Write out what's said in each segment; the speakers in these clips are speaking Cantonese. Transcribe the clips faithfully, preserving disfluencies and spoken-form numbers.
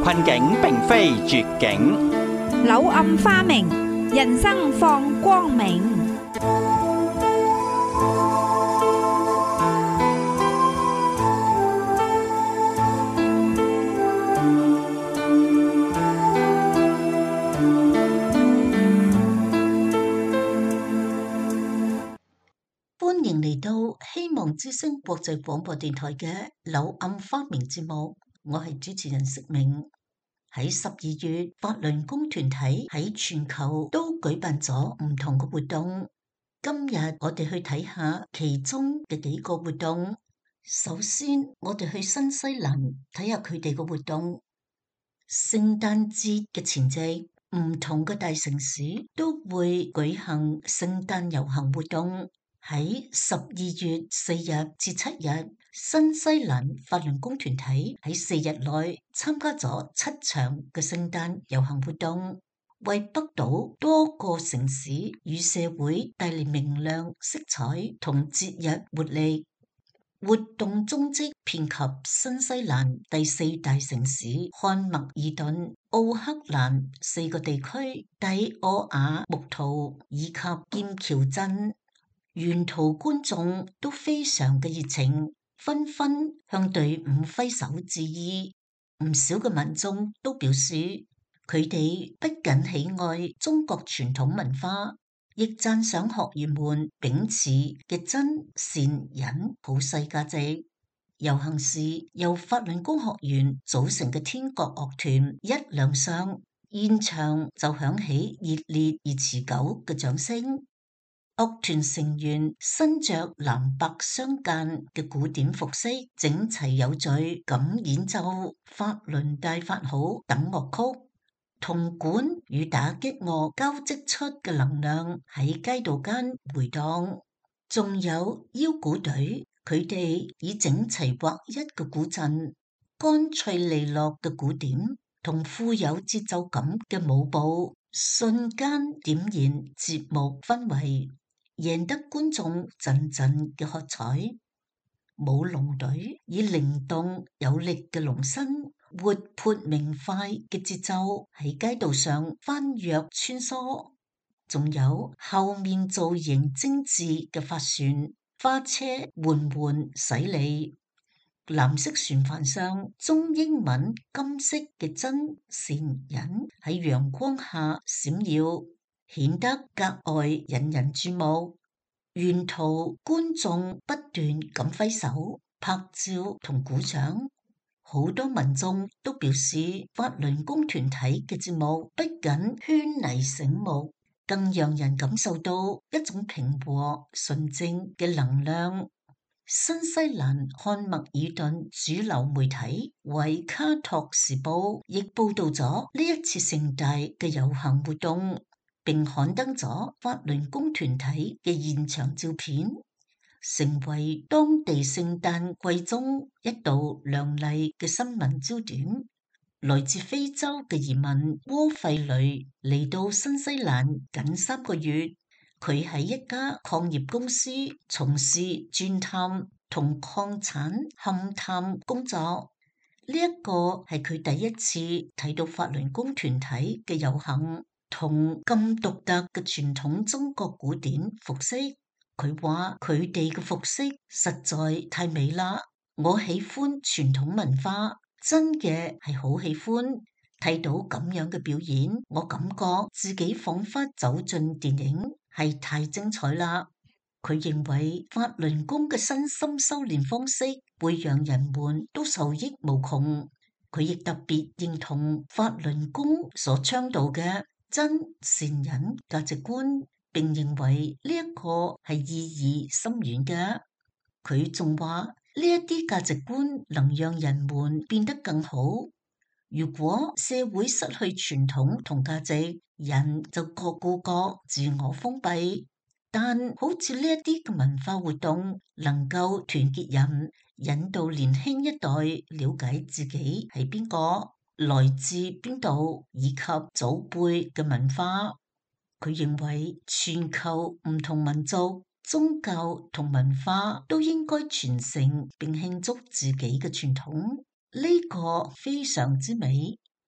困境並非絕境， 柳暗花明，人生放光明。 歡迎嚟到希望之聲國際廣播電台嘅柳暗花明節目，我係主持人釋明。喺十二月，法輪功團體喺全球都舉辦咗唔同嘅活動。今日我哋去睇下其中嘅幾個活動。首先，我哋去新西蘭睇下佢哋嘅活動。聖誕節嘅前夕，唔同嘅大城市都會舉行聖誕遊行活動。喺十二月四日至七日，新西蘭法輪功團體喺四日內參加咗七場嘅聖誕遊行活動，為北島多個城市與社會帶嚟明亮色彩同節日活力。活動蹤跡遍及新西蘭第四大城市漢默爾頓、奧克蘭四個地區、蒂奧瓦木圖以及劍橋鎮。沿途觀眾都非常嘅熱情，紛紛向隊伍揮手致意。唔少嘅民眾都表示，佢哋不僅喜愛中國傳統文化，亦讚賞學員們秉持嘅真善忍普世價值。遊行時，由法輪功學員組成嘅天國樂團一亮相，現場就響起熱烈而持久嘅掌聲。樂團成員身着藍白相間嘅古典服飾，整齊有序咁演奏法輪大法好等樂曲，銅管與打擊樂交織出嘅能量喺街道間回盪。仲有腰鼓隊，佢哋以整齊劃一嘅鼓陣、乾脆利落嘅鼓點同富有節奏感嘅舞步，瞬間點燃節目氛圍，贏得觀眾陣陣嘅喝彩。舞龍隊以靈動有力嘅龍身、活潑明快嘅節奏喺街道上翻躍穿梭。仲有後面造型精緻嘅法船、花車緩緩駛離，藍色船帆上中英文金色嘅真善忍喺陽光下閃耀，顯得格外引人注目。沿途觀眾不斷咁揮手、拍照同鼓掌，好多民眾都表示法輪功團體嘅節目不僅絢麗醒目，更讓人感受到一種平和純正嘅能量。新西蘭漢默爾頓主流媒體維卡托時報亦報道咗呢一次盛大嘅遊行活動，並刊登咗法輪功團體嘅現場照片，成為當地聖誕季中一道亮麗嘅新聞焦點。來自非洲嘅移民窩費雷嚟到新西蘭僅三個月，佢喺一家礦業公司從事鑽探同礦產勘探工作。呢一個係佢第一次睇到法輪功團體嘅遊行同咁獨特嘅傳統中國古典服飾。佢話佢哋嘅服飾實在太美啦，我喜歡傳統文化，真嘅係好喜歡。睇到咁樣嘅表演，我感覺自己仿佛走進電影，係太精彩啦。佢認為法輪功嘅身心修煉方式會讓人們都受益無窮。佢亦特別認同法輪功所倡導嘅真善忍價值觀，並認為呢一個係意義深遠嘅。佢仲話呢一啲價值觀能讓人們變得更好。如果社會失去傳統同價值，人就各顧各，自我封閉。但好似呢一啲嘅文化活動，能夠團結人，引導年輕一代了解自己係邊個，來自邊度，以及祖輩嘅文化。佢認為全球唔同民族、宗教同文化都應該傳承並慶祝自己嘅傳統。呢個非常之美。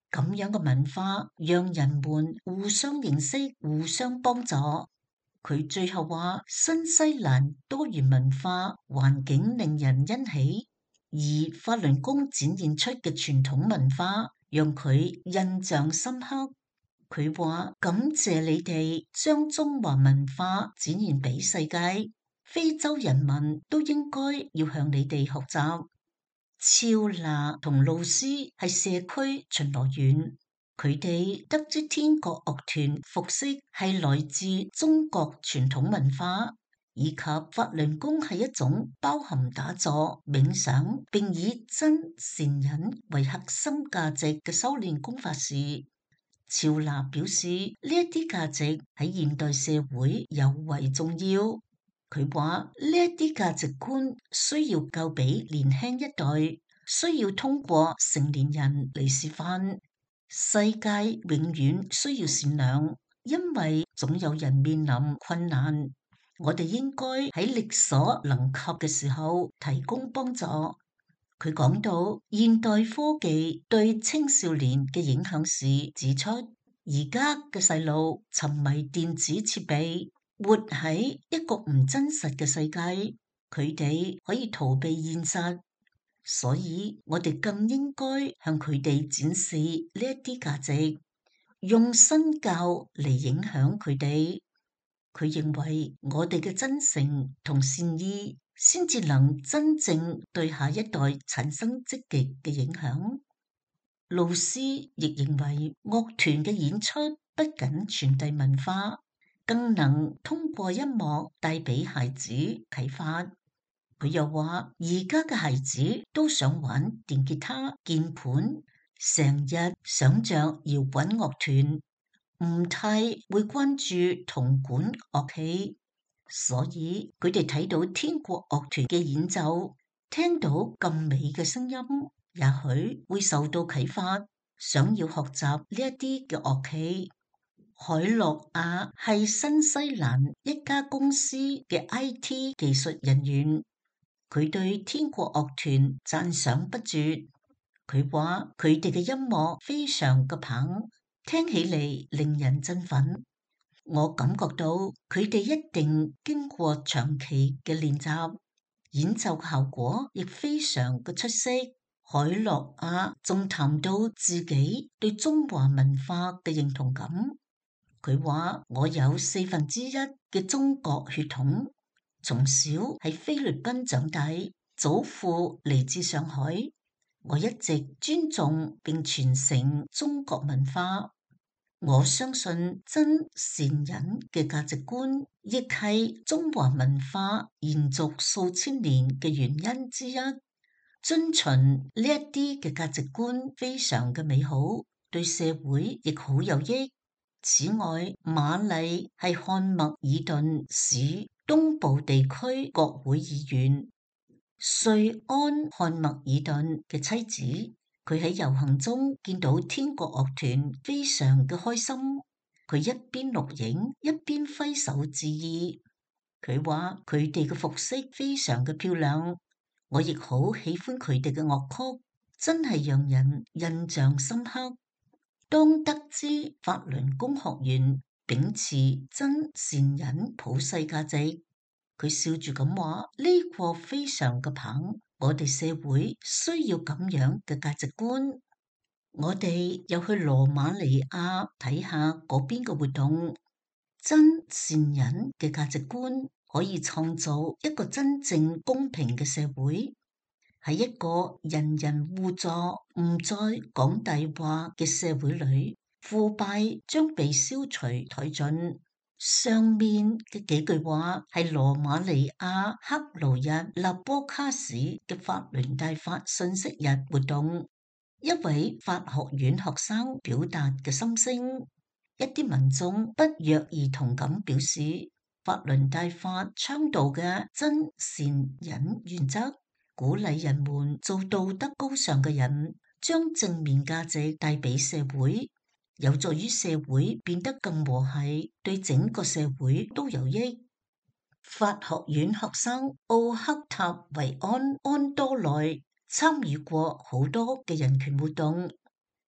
咁樣嘅文化讓人們互相認識、互相幫助。佢最後話：新西蘭多元文化環境令人欣喜，而法輪功展現出嘅傳統文化讓佢印象深刻。佢話：感謝你哋將中華文化展現俾世界，非洲人民都應該要向你哋學習。超那同露斯係社區巡邏員，佢哋得知天國樂團服飾係來自中國傳統文化，以及法輪功係一種包含打坐、冥想並以真善忍為核心價值嘅修煉功法時，超那表示呢一啲價值喺現代社會尤為重要。佢話呢一啲價值觀需要教俾年輕一代，需要通過成年人嚟示範。世界永遠需要善良，因為總有人面臨困難，我哋應該喺力所能及嘅時候提供幫助。佢講到現代科技對青少年嘅影響時，指出而家嘅細路沉迷電子設備，活喺一個唔真實嘅世界，佢哋可以逃避現實，所以我哋更應該向佢哋展示呢一啲價值，用身教嚟影響佢哋。佢認為我哋嘅真誠同善意，先至能真正對下一代產生積極嘅影響。老師亦認為樂團嘅演出不僅傳遞文化，更能通過音樂帶俾孩子啟發。佢又話：而家嘅孩子都想玩電吉他、鍵盤，成日想着搖滾樂團，唔太會關注銅管樂器，所以佢哋睇到天國樂團嘅演奏，聽到咁美嘅聲音，也許會受到啟發，想要學習呢一啲嘅樂器。海洛亞係新西蘭一家公司嘅 I T 技術人員，佢對天國樂團讚賞不絕。佢話佢哋嘅音樂非常嘅棒，聽起嚟令人振奮。我感覺到佢哋一定經過長期嘅練習，演奏效果亦非常嘅出色。海洛亞仲談到自己對中華文化嘅認同感。佢話：我有四分之一嘅中國血統，從小喺菲律賓長大，祖父嚟自上海。我一直尊重並傳承中國文化。我相信真善忍嘅價值觀，亦係中華文化延續數千年嘅原因之一。遵循呢一啲嘅價值觀非常嘅美好，對社會亦好有益。此外，瑪麗係漢默爾頓市東部地區國會議員，瑞安漢默爾頓嘅妻子。佢喺遊行中見到天國樂團，非常嘅開心。佢一邊錄影，一邊揮手致意。佢話佢哋嘅服飾非常嘅漂亮，我亦好喜歡佢哋嘅樂曲，真係讓人印象深刻。當得知法輪功學員秉持真善忍普世價值，佢笑住咁話：呢個非常嘅棒，我哋社會需要咁樣嘅價值觀。我哋又去羅馬尼亞睇下嗰邊嘅活動，真善忍嘅價值觀可以創造一個真正公平嘅社會。喺一個人人互助、唔再講大話嘅社會裏，腐敗將被消除殆盡。上面嘅幾句話係羅馬尼亞克魯日納波卡市嘅法輪大法信息日活動，一位法學院學生表達嘅心聲。一啲民眾不約而同咁表示，法輪大法倡導嘅真善忍原則，鼓勵人們做道德高尚嘅人，將正面價值帶俾社會，有助於社會變得更和諧，對整個社會都有益。法學院學生奧克塔維安安多內參與過好多嘅人權活動，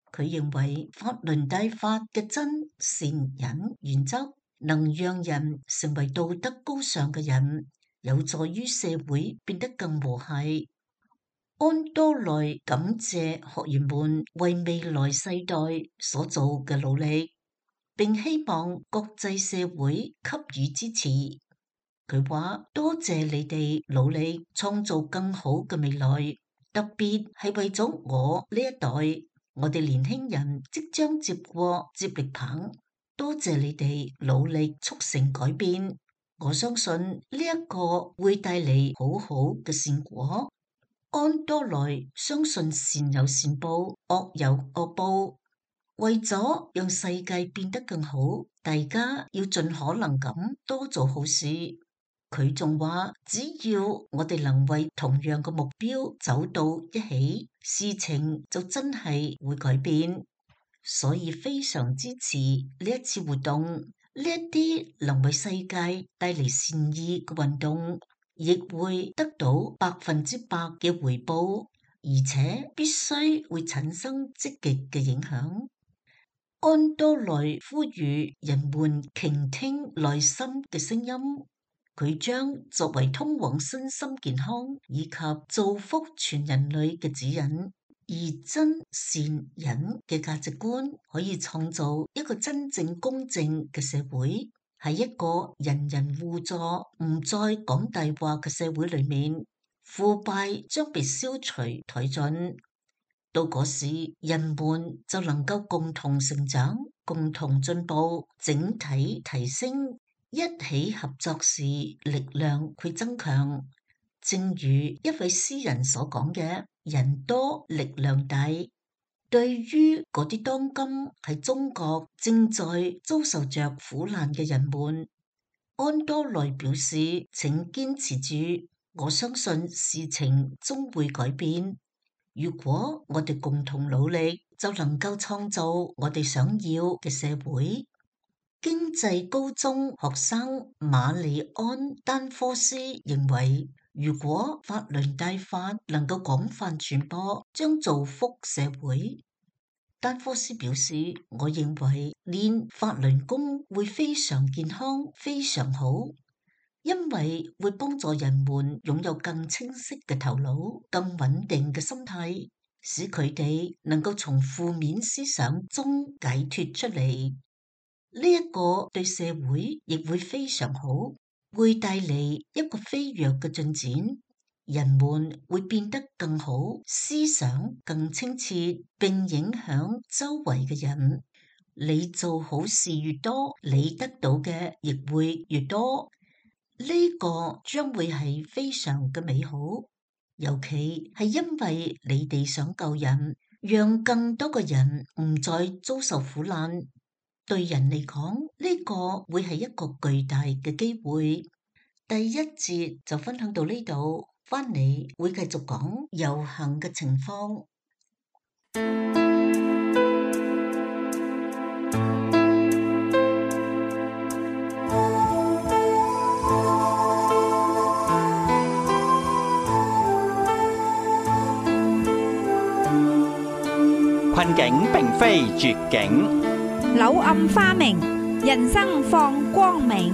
佢認為法輪大法嘅真善忍原則能讓人成為道德高尚嘅人，有助於社會變得更和諧。安多內感謝學員們為未來世代所做嘅努力，並希望國際社會給予支持。佢話：多謝你哋努力創造更好嘅未來，特別係為咗我呢一代。我哋年輕人即將接過接力棒，多謝你哋努力促成改變。我相信呢一個會帶嚟好好嘅善果。安多內相信善有善報，惡有惡報。為咗讓世界變得更好，大家要盡可能咁多做好事。佢仲話，只要我哋能為同樣嘅目標走到一起，事情就真係會改變。所以非常支持呢一次活動，呢一啲能為世界帶嚟善意嘅運動，亦會得到百分之百嘅回報，而且必須會產生積極嘅影響。安多內呼籲人們傾聽內心嘅聲音。佢將作為通往身心健康以及造福全人類嘅指引，而真善忍嘅價值觀可以創造一個真正公正嘅社會，喺一個人人互助、唔再講大話嘅社會裏面，腐敗將被消除殆盡。到嗰時，人們就能夠共同成長、共同進步、整體提升。一起合作時，力量會增強。正如一位詩人所講嘅：人多力量大。對於嗰啲當今喺中國正在遭受着苦難嘅人們，安多內表示：請堅持住，我相信事情終會改變。如果我哋共同努力，就能夠創造我哋想要嘅社會。經濟高中學生馬里安丹科斯認為，如果法輪大法能夠廣泛傳播，將造福社會。丹科斯表示：我認為練法輪功會非常健康，非常好，因為會幫助人們擁有更清晰嘅頭腦、更穩定嘅心態，使佢哋能夠從負面思想中解脫出嚟。呢一個對社會亦會非常好，會帶嚟一個飛躍嘅進展，人們會變得更好，思想更清澈，並影響周圍嘅人。你做好事越多，你得到嘅亦會越多。呢個將會係非常嘅美好，尤其係因為你哋想救人，讓更多嘅人唔再遭受苦難。對人嚟講，呢個會係一個巨大嘅機會。第一節就分享到呢度，翻嚟會繼續講遊行嘅情況。 困境並非絕境， 柳暗花明，人生放光明。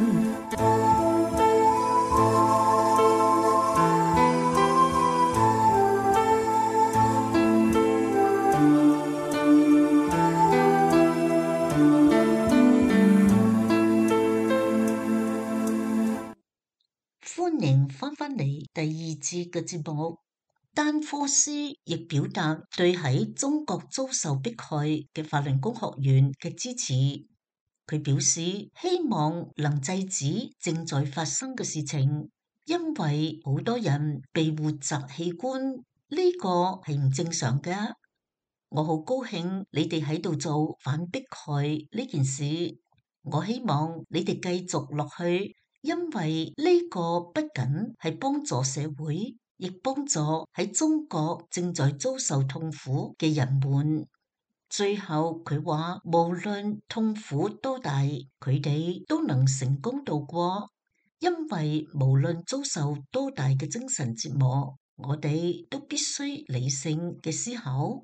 歡迎翻返嚟第二節嘅節目。丹科斯亦表達對喺中國遭受迫害嘅法輪功學員嘅支持。佢表示希望能制止正在發生嘅事情，因為好多人被活摘器官，呢個係唔正常嘅。我好高興你哋喺度做反迫害呢件事，我希望你哋繼續落去，因為呢個不僅係幫助社會，亦幫助喺中國正在遭受痛苦嘅人們。最後佢話，無論痛苦多大，佢哋都能成功度過，因為無論遭受多大嘅精神折磨，我哋都必須理性嘅思考，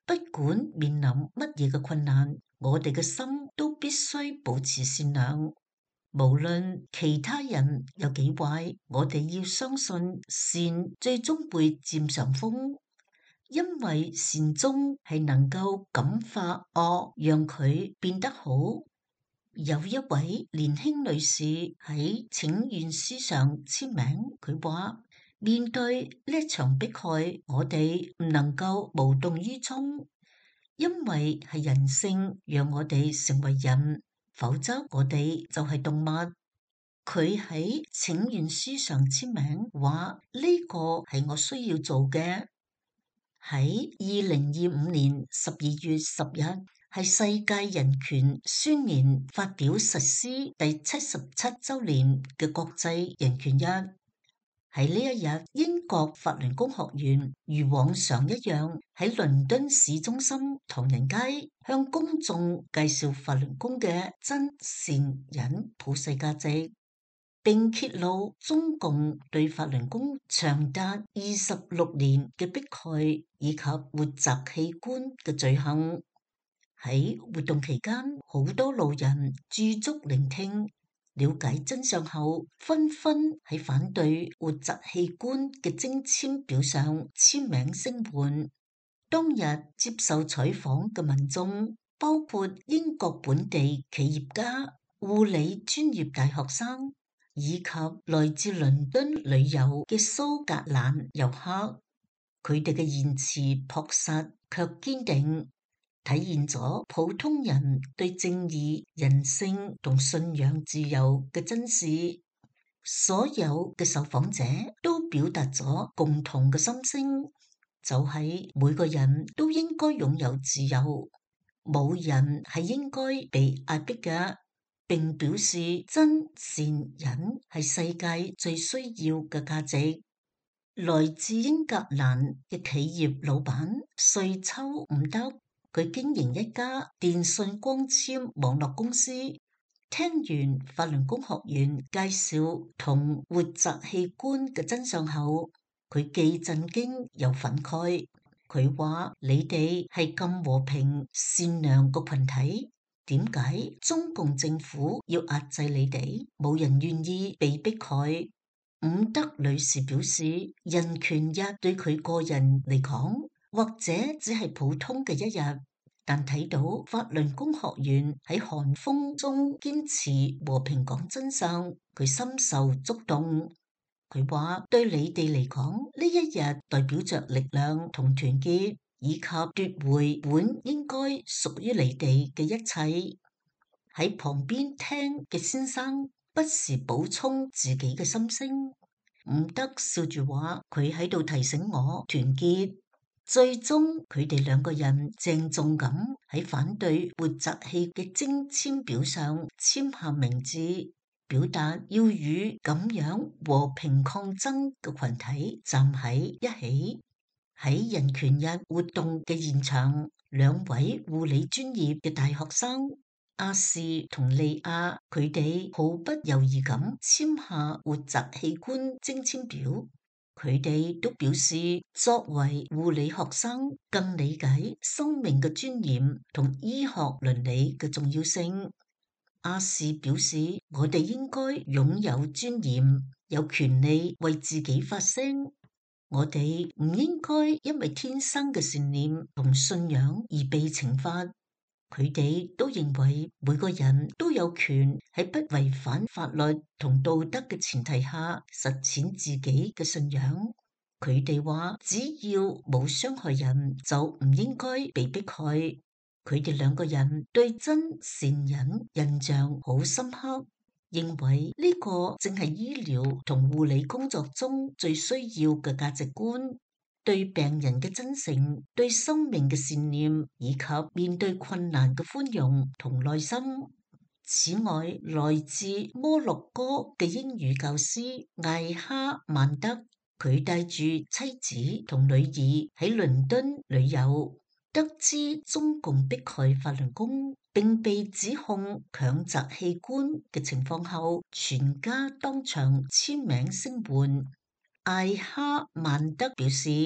不管面臨乜嘢嘅困難，我哋嘅心都必須保持善良。無論其他人有幾壞，我哋要相信善最終會佔上風，因為善終係能夠感化惡，讓佢變得好。有一位年輕女士喺請願書上簽名，佢話：面對呢場迫害，我哋唔能夠無動於衷，因為係人性讓我哋成為人，否則我哋就係動物。佢喺請願書上簽名，話呢個係我需要做嘅。喺二零二五年十二月十日，係世界人權宣言發表實施第七十七週年嘅國際人權日。喺呢一日，英國法輪功學員如往常一樣喺倫敦市中心唐人街向公眾介紹法輪功嘅真善忍普世價值，並揭露中共對法輪功長達二十六年嘅迫害以及活摘器官嘅罪行。喺活動期間，好多路人駐足聆聽，了解真相後，紛紛喺反對活摘器官嘅徵簽表上簽名聲援。當日接受採訪嘅民眾包括英國本地企業家、護理專業大學生，以及來自倫敦旅遊嘅蘇格蘭遊客，佢哋嘅言辭樸實卻堅定，體現咗普通人對正義、人性同信仰自由嘅珍視。所有嘅受訪者都表達咗共同嘅心聲，就係每個人都應該擁有自由，冇人係應該被壓迫嘅。並表示真善忍係世界最需要嘅價值。來自英格蘭嘅企業老闆瑞秋伍德，佢經營一家電信光纖網絡公司。聽完法輪功學員介紹同活摘器官嘅真相後，佢既震驚又憤慨。佢話：你哋係咁和平善良個群體，點解中共政府要壓制你哋？冇人願意被迫害。伍德女士表示，人權日對佢個人嚟講，或者只係普通嘅一日，但睇到法輪功學員喺寒風中堅持和平講真相，佢深受觸動。佢話：對你哋嚟講，呢一日代表着力量同團結，以及奪回本應該屬於你哋嘅一切。喺旁邊聽嘅先生不時補充自己嘅心聲。伍德笑住話：佢喺度提醒我團結。最終佢哋兩個人鄭重咁喺反對活摘器嘅徵簽表上簽下名字，表達要與咁樣和平抗爭嘅群體站喺一起。喺人權日活動嘅現場，兩位護理專業嘅大學生阿士同利亞，佢哋毫不猶豫咁簽下活摘器官徵簽表。佢哋都表示，作為護理學生，更理解生命嘅尊嚴同醫學倫理嘅重要性。阿士表示，我哋應該擁有尊嚴，有權利為自己發聲。我哋唔應該因為天生嘅善念同信仰而被懲罰。佢哋都認為每個人都有權喺不違反法律同道德嘅前提下實踐自己嘅信仰。佢哋話，只要冇傷害人，就唔應該被迫害。佢哋兩個人對真善忍印象好深刻，認為呢個正係醫療同護理工作中最需要嘅價值觀，對病人嘅真誠，對生命嘅善念，以及面對困難嘅寬容同耐心。此外，來自摩洛哥嘅英語教師艾哈曼德，佢帶住妻子同女兒喺倫敦旅遊，得知中共迫害法輪功並被指控強摘器官嘅情況後，全家當場簽名聲援。艾哈曼德表示，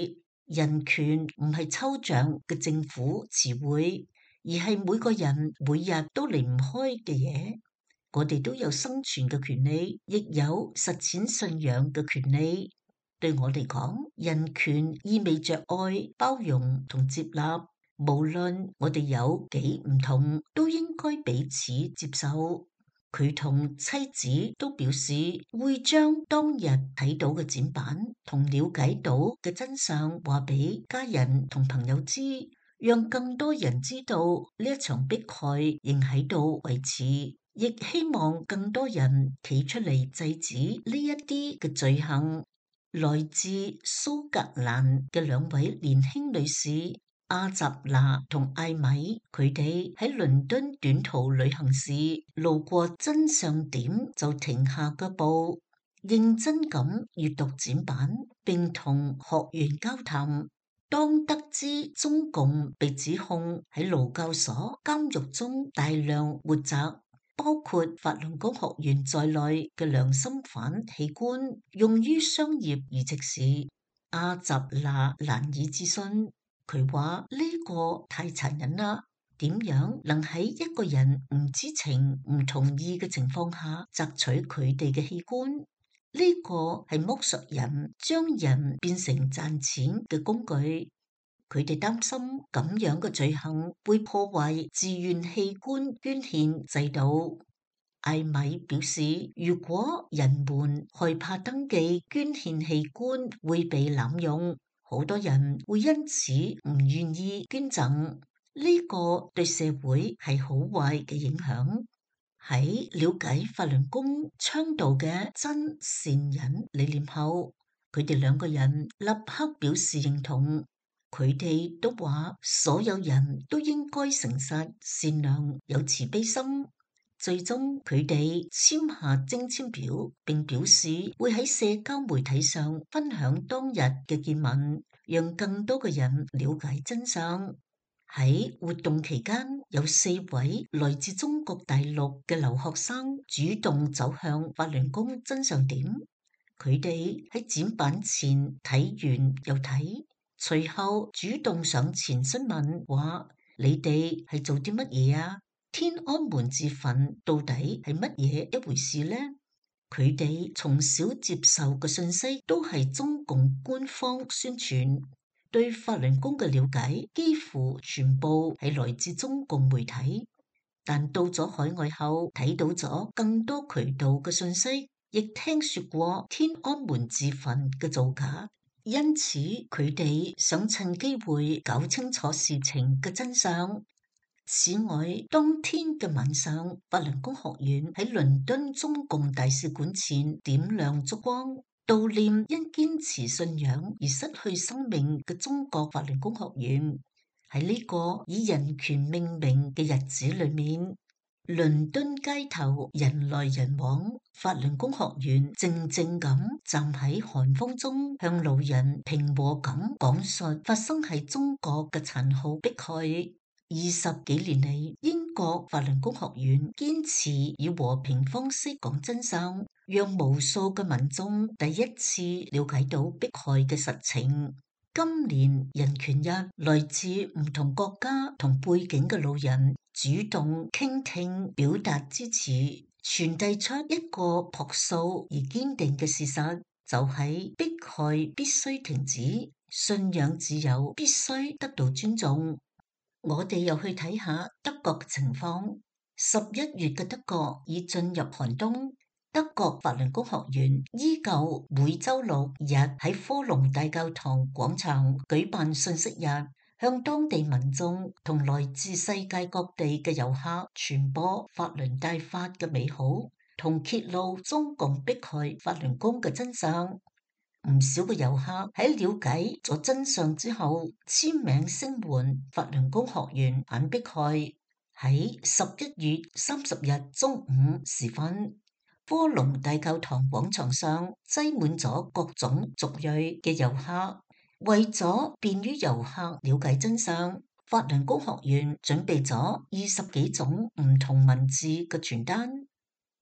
人權唔係抽象嘅政府詞彙，而係每個人每日都離唔開嘅嘢。我哋都有生存嘅權利，亦有實踐信仰嘅權利。對我嚟講，人權意味着愛、包容同接納，無論我哋有幾唔同，都應該彼此接受。佢同妻子都表示會將當日睇到嘅展板同了解到嘅真相話俾家人同朋友知，讓更多人知道呢一場迫害仍喺度維持，亦希望更多人企出嚟制止呢一啲嘅罪行。來自蘇格蘭嘅兩位年輕女士阿扎娜同艾米，佢哋喺倫敦短途旅行時路過真相點就停下腳步，認真咁閱讀展板，並同學員交談。當得知中共被指控喺勞教所監獄中大量活摘包括法輪功學員在內嘅良心犯器官用於商業移植時，阿扎娜難以置信。佢話呢個太殘忍啦，點樣能喺一個人唔知情、唔同意嘅情況下摘取佢哋嘅器官？呢個係剝削人，將人變成賺錢嘅工具。佢哋擔心咁樣嘅罪行會破壞自願器官捐獻制度。艾米表示，如果人們害怕登記捐獻器官會被濫用，好多人會因此唔願意捐贈，呢個對社會係好壞嘅影響。喺了解法輪功倡導嘅真善忍理念後，佢哋兩個人立刻表示認同。佢哋都話，所有人都應該誠實、善良、有慈悲心。最終，佢哋簽下徵簽表，並表示會喺社交媒體上分享當日嘅見聞，讓更多嘅人了解真相。喺活動期間，有四位來自中國大陸嘅留學生主動走向法輪功真相點。佢哋喺展板前睇完又睇，隨後主動上前詢問話：你哋係做啲乜嘢啊？天安門自焚到底係乜嘢一回事呢？佢哋從小接受嘅信息都係中共官方宣傳，對法輪功嘅了解幾乎全部係來自中共媒體。但到咗海外後，睇到咗更多渠道嘅信息，亦聽說過天安門自焚嘅造假，因此佢哋想趁機會搞清楚事情嘅真相。此外，當天嘅晚上，法輪功學員喺倫敦中共大使館前點亮燭光，悼念因堅持信仰而失去生命嘅中國法輪功學員。喺呢個以人權命名嘅日子裏面，倫敦街頭人來人往，法輪功學員靜靜咁站喺寒風中，向路人平和咁講述發生喺中國嘅殘酷迫害。二十幾年嚟，英國法輪功學院堅持以和平方式講真相，讓無數嘅民眾第一次了解到迫害嘅實情。今年人權日，來自唔同國家同背景嘅路人主動傾聽，表達支持，傳遞出一個樸素而堅定嘅事實，就係迫害必須停止，信仰自由必須得到尊重。我哋又去睇下德國嘅情況。十一月嘅德國已進入寒冬，德國法輪功學員依舊每週六日喺科隆大教堂廣場舉辦信息日，向當地民眾同來自世界各地嘅遊客傳播法輪大法嘅美好，同揭露中共迫害法輪功嘅真相。唔少嘅遊客喺了解咗真相之後，簽名聲援法輪功學員反迫害。喺十一月三十日中午時分，科隆大教堂廣場上擠滿咗各種族裔嘅遊客。為咗便於遊客了解真相，法輪功學員準備咗二十幾種唔同文字嘅傳單。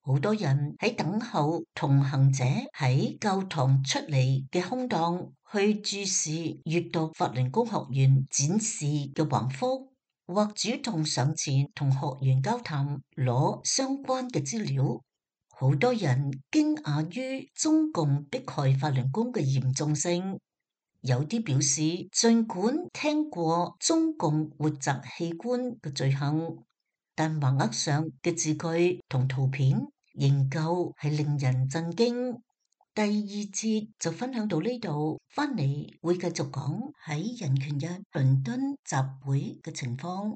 好多人喺等候同行者喺教堂出嚟嘅空檔，去注視閱讀法輪功學院展示嘅橫幅，或主動上前同學員交談，攞相關嘅資料。好多人驚訝於中共迫害法輪功嘅嚴重性，有啲表示儘管聽過中共活摘器官嘅罪行，但橫額上嘅字句同圖片仍舊係令人震驚。第二節就分享到呢度，翻嚟會繼續講喺人權日倫敦集會嘅情況。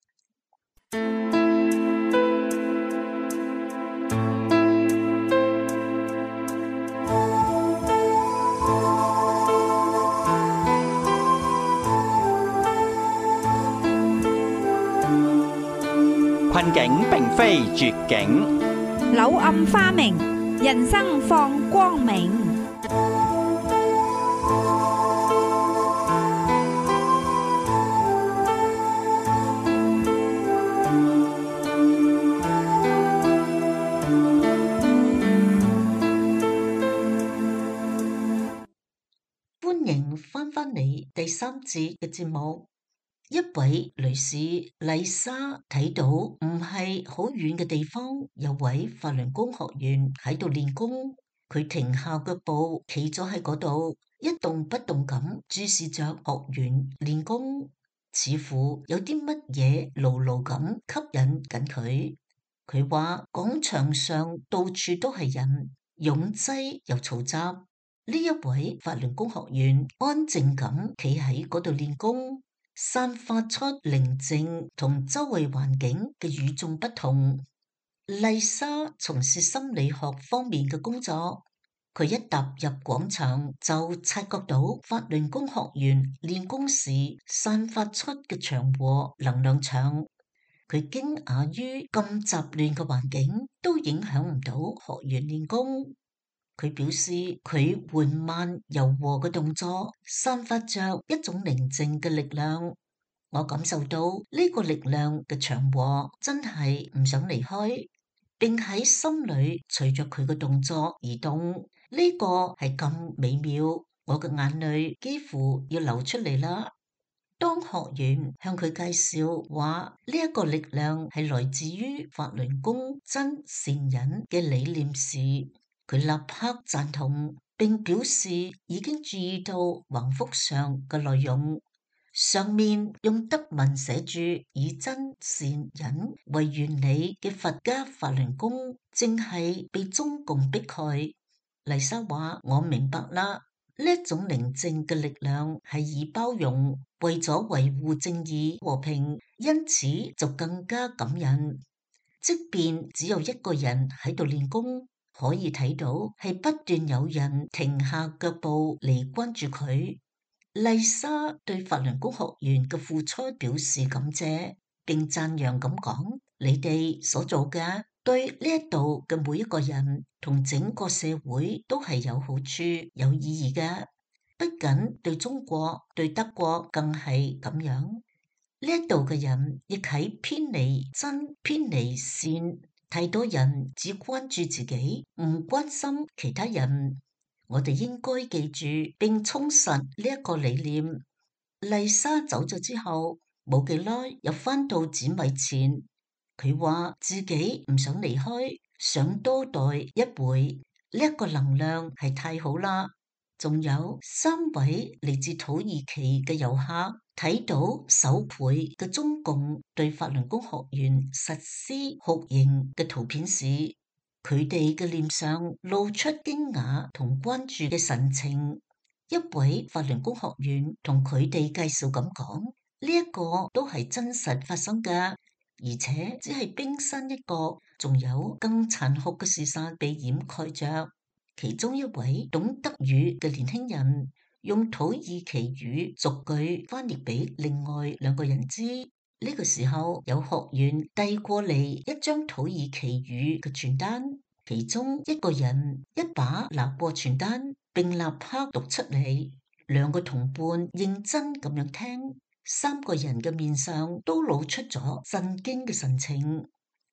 困境並非絕境， 柳暗花明，人生放光明。 歡迎翻返嚟第三節嘅節目。一位女士麗莎睇到唔係好遠嘅地方有位法輪功學員喺度練功，佢停下腳步，企咗喺嗰度，一動不動咁注視着學員練功，似乎有啲乜嘢牢牢咁吸引緊佢。佢話廣場上到處都係人，擁擠又嘈雜。呢一位法輪功學員安靜咁企喺嗰度練功，散發出寧靜同周圍環境嘅與眾不同。麗莎從事心理學方面嘅工作，佢一踏入廣場就察覺到法輪功學員練功時散發出嘅祥和能量場。佢驚訝於咁雜亂嘅環境都影響唔到學員練功。佢表示佢緩慢柔和嘅動作散發着一種寧靜嘅力量，我感受到呢個力量嘅祥和，真係唔想離開，並喺心裏隨着佢嘅動作而動。呢個係咁美妙，我嘅眼淚幾乎要流出嚟啦。當學員向佢介紹話呢一個力量係來自於法輪功真善忍嘅理念時，佢立刻贊同，並表示已經注意到橫幅上嘅內容，上面用德文寫住以真善忍為原理嘅佛家法輪功正係被中共迫害。麗莎話：我明白啦，呢一種寧靜嘅力量係以包容，為咗維護正義和平，因此就更加感人。即便只有一個人喺度練功，可以睇到係不斷有人停下腳步嚟關注佢。麗莎對法輪功學員嘅付出表示感謝，並讚揚咁講：你哋所做嘅對呢一度嘅每一個人同整個社會都係有好處、有意義嘅。不僅對中國、對德國更係咁樣。呢一度嘅人亦喺偏離真、偏離善。太多人只關注自己，唔關心其他人。我哋應該記住並充實呢一個理念。麗莎走咗之後，冇幾耐又返到展位前，佢話自己唔想離開，想多待一會。呢一個能量係太好啦。仲有三位嚟自土耳其嘅遊客睇到手繪嘅中共對法輪功學員實施酷刑嘅圖片時，佢哋嘅臉上露出驚訝同關注嘅神情。一位法輪功學員同佢哋介紹咁講：呢一個都係真實發生㗎，而且只係冰山一角，仲有更殘酷嘅事實被掩蓋着。其中一位懂德語嘅年輕人用土耳其語逐句翻譯俾另外兩個人知。呢個時候有學員遞過嚟一張土耳其語嘅傳單，其中一個人一把拿過傳單並立刻讀出嚟。兩個同伴認真咁樣聽，三個人嘅面上都露出咗震驚嘅神情。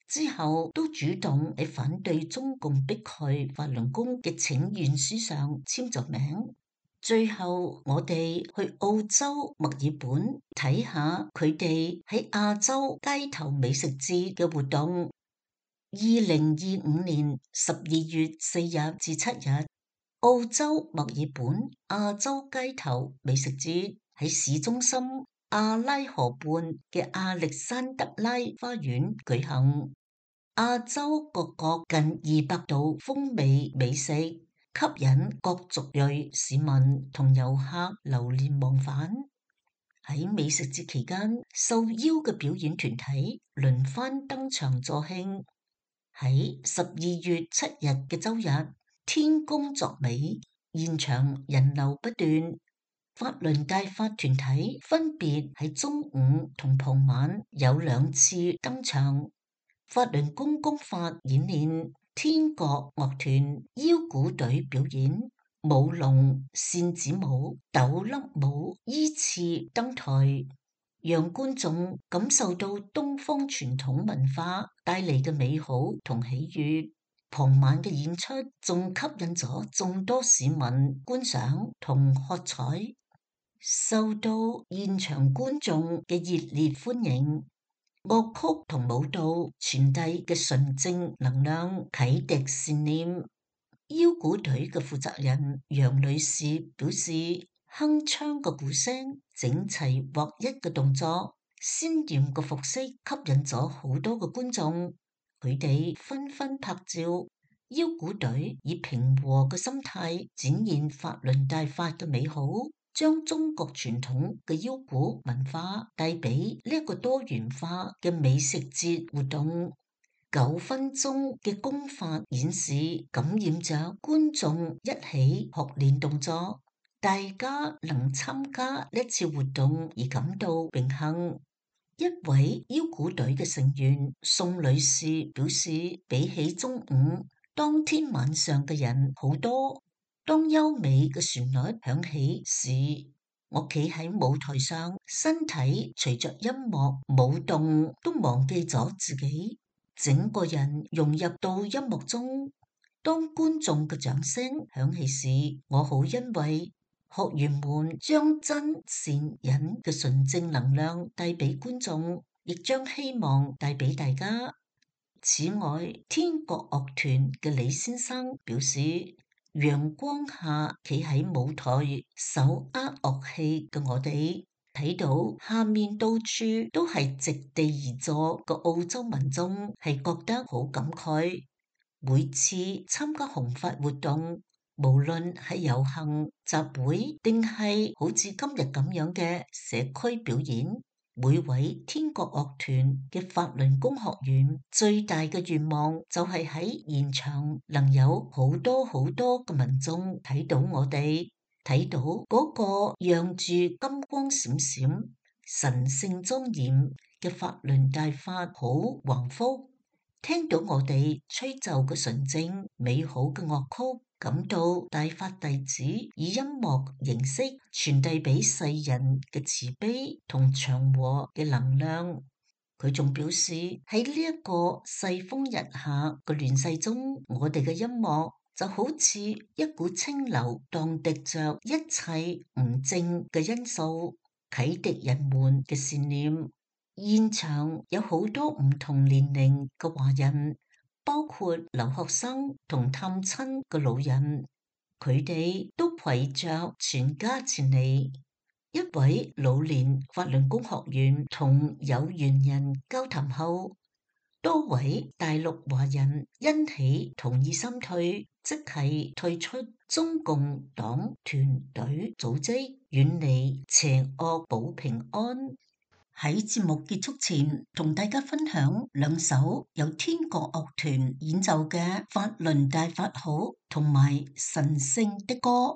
之後都主動喺反對中共迫害法輪功嘅請願書上簽咗名。最後我哋去澳洲墨爾本睇下佢哋喺亞洲街頭美食節嘅活動。二零二五年十二月四日至七日，澳洲墨爾本亞洲街頭美食節喺市中心阿拉河畔嘅亞歷山德拉花園舉行。亞洲各國近二百道風味美食，吸引各族裔市民同遊客流連忘返。喺美食節期間，受邀嘅表演團體輪番登場助興。喺十二月七日嘅周日，天公作美，現場人流不斷。法輪大法團體分別喺中午同傍晚有兩次登場。法輪功功法演練，天國樂團腰鼓隊表演舞龍、扇子舞、抖粒舞依次登台，讓觀眾感受到東方傳統文化帶嚟嘅美好同喜悅。傍晚嘅演出仲吸引咗眾多市民觀賞同喝彩，受到現場觀眾嘅熱烈歡迎。樂曲同舞蹈傳遞嘅純正能量，啟迪善念。腰鼓隊嘅負責人楊女士表示，鏗鏘嘅鼓聲、整齊劃一嘅動作、鮮豔嘅服飾吸引咗好多嘅觀眾，佢哋紛紛拍照。腰鼓隊以平和嘅心態展現法輪大法嘅美好，將中國傳統嘅腰鼓文化帶俾呢一個多元化嘅美食節活動。九分鐘嘅功法演示感染着觀眾一起學練動作，大家能參加呢次活動而感到榮幸。一位腰鼓隊嘅成員宋女士表示，比起中午，當天晚上嘅人好多。當優美嘅旋律響起時，我企喺舞台上，身體隨着音樂舞動，都忘記咗自己，整個人融入到音樂中。當觀眾嘅掌聲響起時，我好欣慰。學員們將真善忍嘅純正能量帶俾觀眾，亦將希望帶俾大家。此外，天國樂團嘅李先生表示，陽光下企喺舞台手握樂器嘅我哋，睇到下面到處都係席地而坐嘅澳洲民眾，係覺得好感慨。每次參加弘法活動，無論係遊行、集會，定係好似今日咁樣嘅社區表演，每位天國樂團嘅法輪功學員最大嘅願望就係喺現場能有好多好多嘅民眾睇到我哋，睇到嗰個讓住金光閃閃、神聖莊嚴嘅法輪大法好宏福，聽到我哋吹奏嘅純正美好嘅樂曲，感到大法弟子以音樂形式傳遞俾世人嘅慈悲同祥和嘅能量。佢仲表示，喺呢一個世風日下嘅亂世中，我哋嘅音樂就好似一股清流，蕩滌着一切唔正嘅因素，啟迪人們嘅善念。現場有好多唔同年齡嘅華人，包括留學生同探親嘅老人，佢哋都陪着全家前嚟。一位老年法輪功學員同有緣人交談後，多位大陸華人因喜同意心退，即係退出中共黨團隊組織，遠離邪惡保平安。喺節目結束前，同大家分享兩首由天國樂團演奏嘅法輪大法好同埋神聖的歌。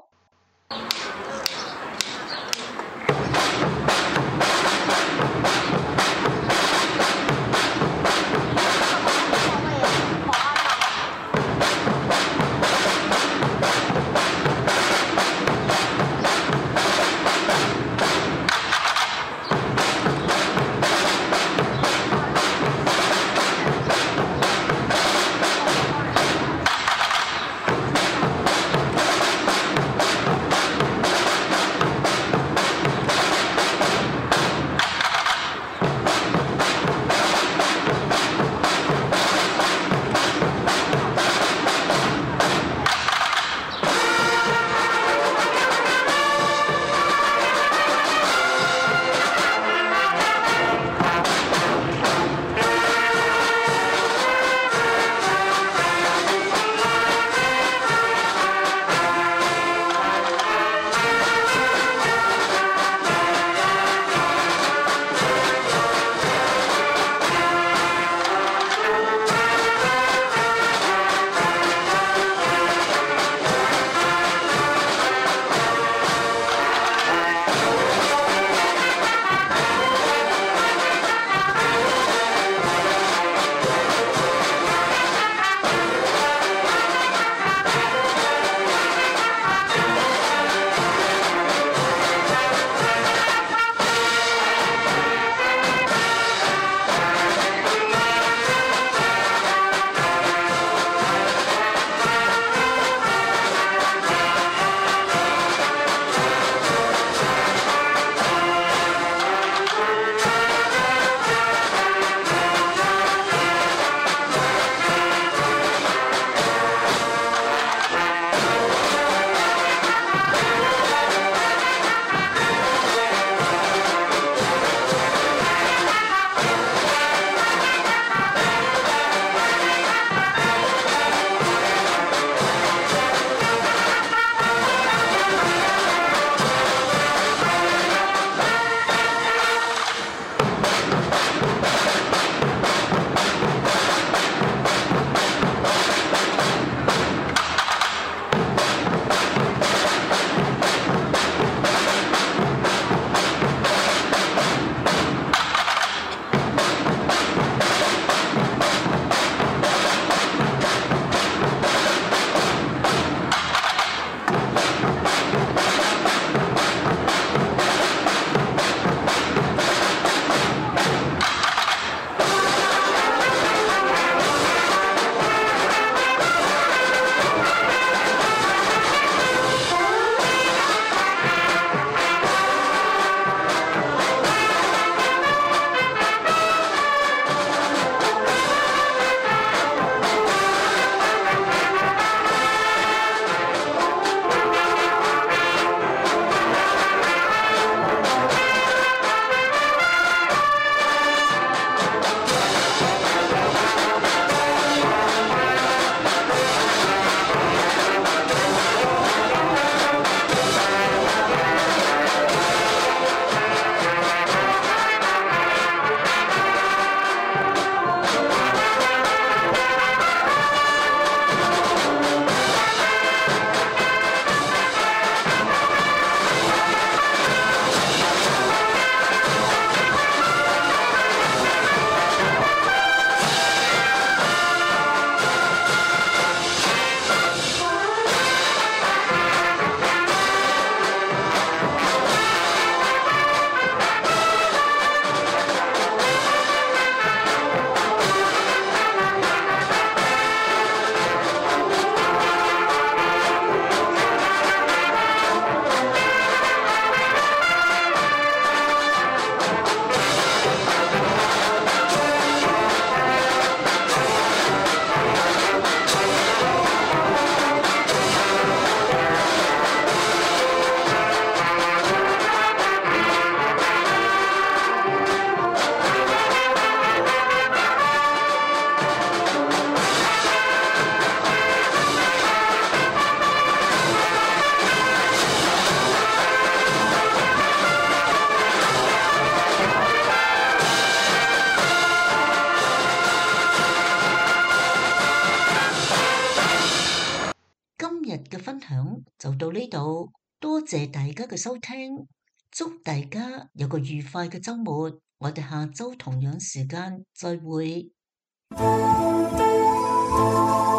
呢度，多謝大家嘅收聽，祝大家有個愉快嘅周末。我哋下周同樣時間再會。